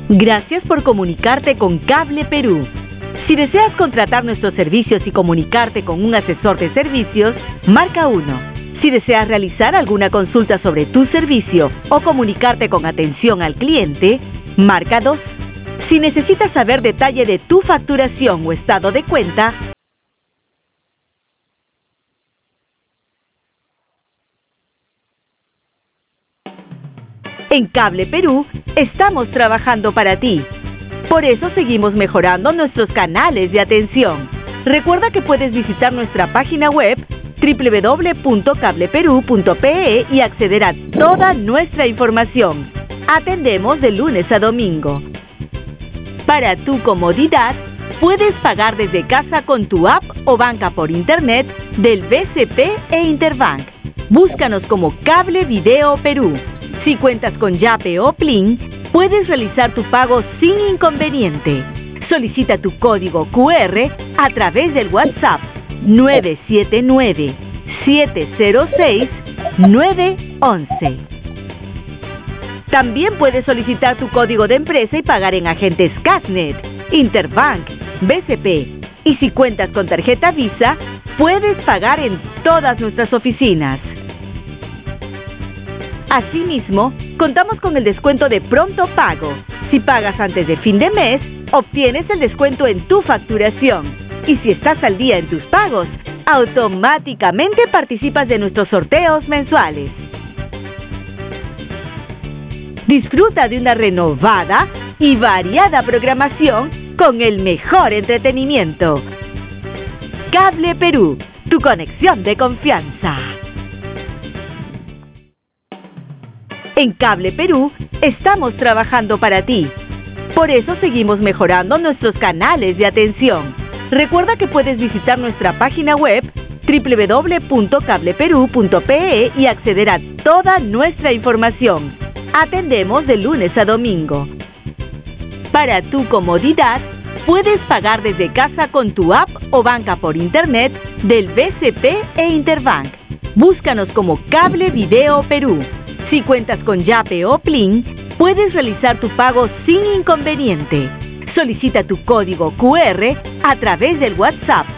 Gracias por comunicarte con Cable Perú. Si deseas contratar nuestros servicios y comunicarte con un asesor de servicios, marca 1. Si deseas realizar alguna consulta sobre tu servicio o comunicarte con atención al cliente, marca 2. Si necesitas saber detalle de tu facturación o estado de cuenta, en Cable Perú estamos trabajando para ti. Por eso seguimos mejorando nuestros canales de atención. Recuerda que puedes visitar nuestra página web www.cableperú.pe y acceder a toda nuestra información. Atendemos de lunes a domingo. Para tu comodidad, puedes pagar desde casa con tu app o banca por internet del BCP e Interbank. Búscanos como Cable Video Perú. Si cuentas con Yape o Plin, puedes realizar tu pago sin inconveniente. Solicita tu código QR a través del WhatsApp 979-706-911. También puedes solicitar tu código de empresa y pagar en agentes Casnet, Interbank, BCP. Y si cuentas con tarjeta Visa, puedes pagar en todas nuestras oficinas. Asimismo, contamos con el descuento de pronto pago. Si pagas antes de fin de mes, obtienes el descuento en tu facturación. Y si estás al día en tus pagos, automáticamente participas de nuestros sorteos mensuales. Disfruta de una renovada y variada programación con el mejor entretenimiento. Cable Perú, tu conexión de confianza. En Cable Perú estamos trabajando para ti. Por eso seguimos mejorando nuestros canales de atención. Recuerda que puedes visitar nuestra página web www.cableperú.pe y acceder a toda nuestra información. Atendemos de lunes a domingo. Para tu comodidad, puedes pagar desde casa con tu app o banca por internet del BCP e Interbank. Búscanos como Cable Video Perú. Si cuentas con Yape o Plin, puedes realizar tu pago sin inconveniente. Solicita tu código QR a través del WhatsApp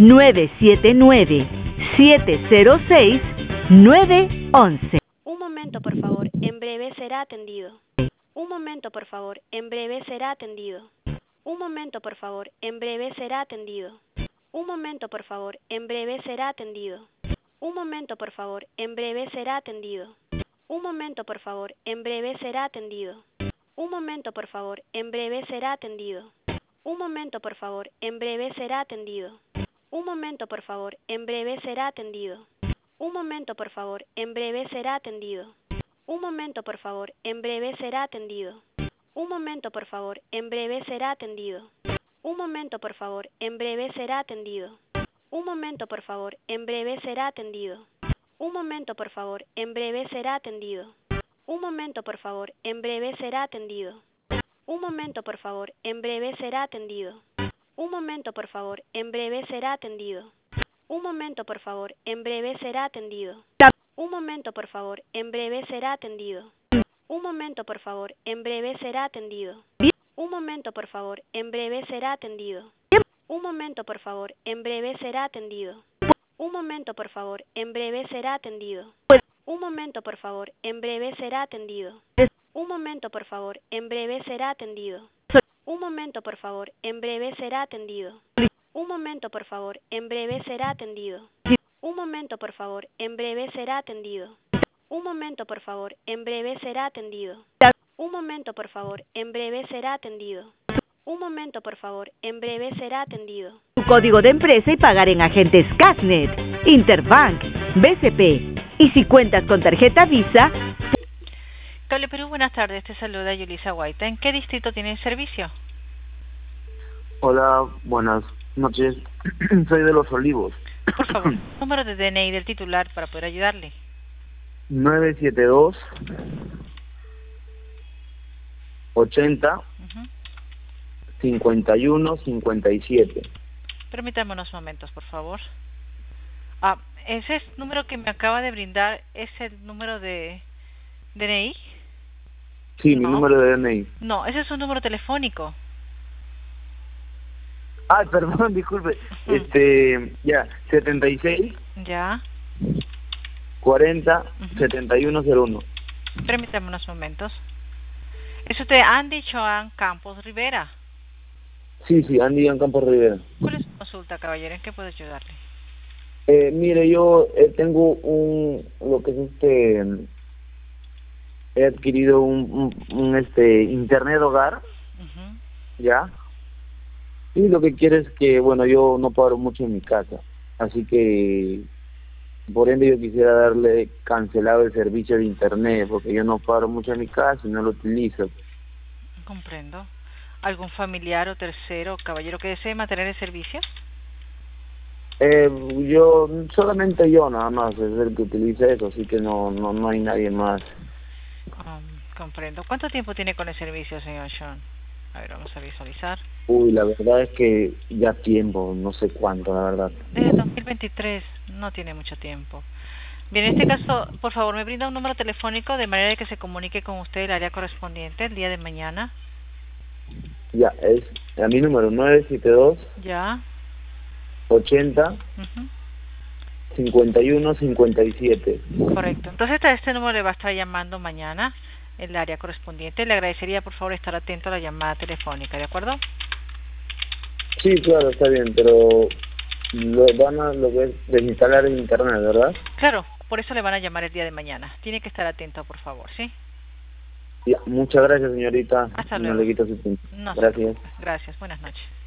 979-706-911. Un momento, por favor. En breve será atendido. Un momento, por favor. En breve será atendido. Un momento, por favor. En breve será atendido. Un momento, por favor. En breve será atendido. Un momento, por favor. En breve será atendido. Un momento, por favor. En breve será atendido. Un momento, por favor. En breve será atendido. Un momento, por favor. En breve será atendido. Un momento, por favor. En breve será atendido. Un momento, por favor. En breve será atendido. Un momento, por favor. En breve será atendido. Un momento, por favor. En breve será atendido. Un momento, por favor. En breve será atendido. Un momento, por favor. En breve será atendido. Un momento, por favor. En breve será atendido. Un momento, por favor. En breve será atendido. Un momento, por favor. En breve será atendido. Un momento, por favor. En breve será atendido. Un momento, por favor. En breve será atendido. Un momento, por favor. En breve será atendido. Un momento, por favor. En breve será atendido. Un momento, por favor. En breve será atendido. Un momento, por favor. En breve será atendido. Un momento, por favor. En breve será atendido. Un momento, por favor. En breve será atendido. Un momento, por favor. En breve será atendido. Un momento, por favor. En breve será atendido. Un momento, por favor. En breve será atendido. Un momento, por favor. En breve será atendido. Un momento, por favor. En breve será atendido. Un momento, por favor. En breve será atendido. Un momento, por favor. En breve será atendido. Tu código de empresa y pagar en agentes Casnet, Interbank, BCP. Y si cuentas con tarjeta Visa... Cable Perú, buenas tardes. Te saluda Yulisa Guaita. ¿En qué distrito tiene servicio? Hola, buenas noches. Soy de Los Olivos. Por favor, número de DNI del titular para poder ayudarle. 972 80 51 57. Permítame unos momentos, por favor. Ese número que me acaba de brindar es el número de DNI. Sí, mi No. número de DNI. No, ese es un número telefónico. Ay, perdón, disculpe. Ya, 76 Ya. 40 7101. Permítame unos momentos. ¿Es usted Andy Joan Campos Rivera? Sí, Andy en Campos Rivera. ¿Cuál es su consulta, caballero? ¿En qué puedo ayudarle? Mire, yo tengo lo que es he adquirido un internet hogar, Ujú. ¿ya? Y lo que quiero es que, bueno, yo no paro mucho en mi casa, así que, por ende, yo quisiera darle cancelado el servicio de internet, porque yo no paro mucho en mi casa y no lo utilizo. Comprendo. ¿Algún familiar o tercero, caballero, que desee mantener el servicio? Solamente yo nada más, es el que utiliza eso, así que no hay nadie más. Comprendo. ¿Cuánto tiempo tiene con el servicio, señor Sean? A ver, vamos a visualizar. Uy, la verdad es que ya tiempo, no sé cuánto, la verdad. Desde 2023, no tiene mucho tiempo. Bien, en este caso, por favor, me brinda un número telefónico de manera que se comunique con usted el área correspondiente el día de mañana. Ya, es a mi número 972 Ya. 80 Ujú. 51 57. Correcto. Entonces, a este número le va a estar llamando mañana el área correspondiente. Le agradecería, por favor, estar atento a la llamada telefónica, ¿de acuerdo? Sí, claro, está bien, pero van a lo que es desinstalar el internet, ¿verdad? Claro, por eso le van a llamar el día de mañana. Tiene que estar atento, por favor, ¿sí? Ya, muchas gracias, señorita. Hasta No luego. le quito su tiempo. No se Gracias. preocupe. Gracias. Buenas noches.